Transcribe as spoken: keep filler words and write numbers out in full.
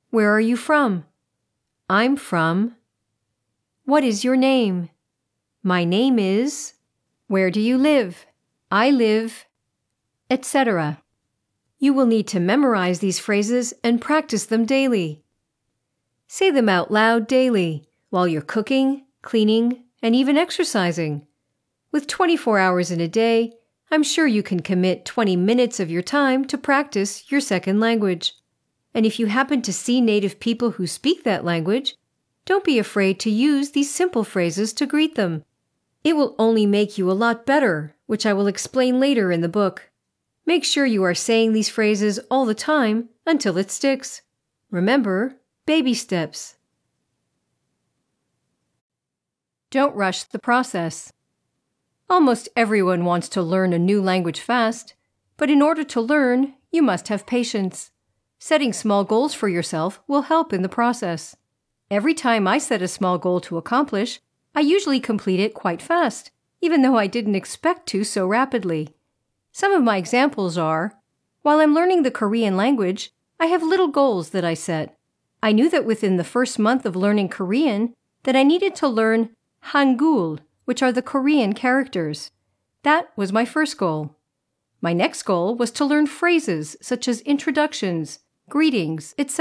Where are you from? I'm from. What is your name? My name is. Where do you live? I live, et cetera. You will need to memorize these phrases and practice them daily. Say them out loud daily while you're cooking, cleaning, and even exercising. With twenty-four hours in a day, I'm sure you can commit twenty minutes of your time to practice your second language. And if you happen to see native people who speak that language, don't be afraid to use these simple phrases to greet them. It will only make you a lot better, which I will explain later in the book. Make sure you are saying these phrases all the time until it sticks. Remember, baby steps. Don't rush the process. Almost everyone wants to learn a new language fast, but in order to learn, you must have patience. Setting small goals for yourself will help in the process. Every time I set a small goal to accomplish, I usually complete it quite fast, even though I didn't expect to so rapidly. Some of my examples are, while I'm learning the Korean language, I have little goals that I set. I knew that within the first month of learning Korean that I needed to learn Hangul, which are the Korean characters. That was my first goal. My next goal was to learn phrases such as introductions, greetings, et cetera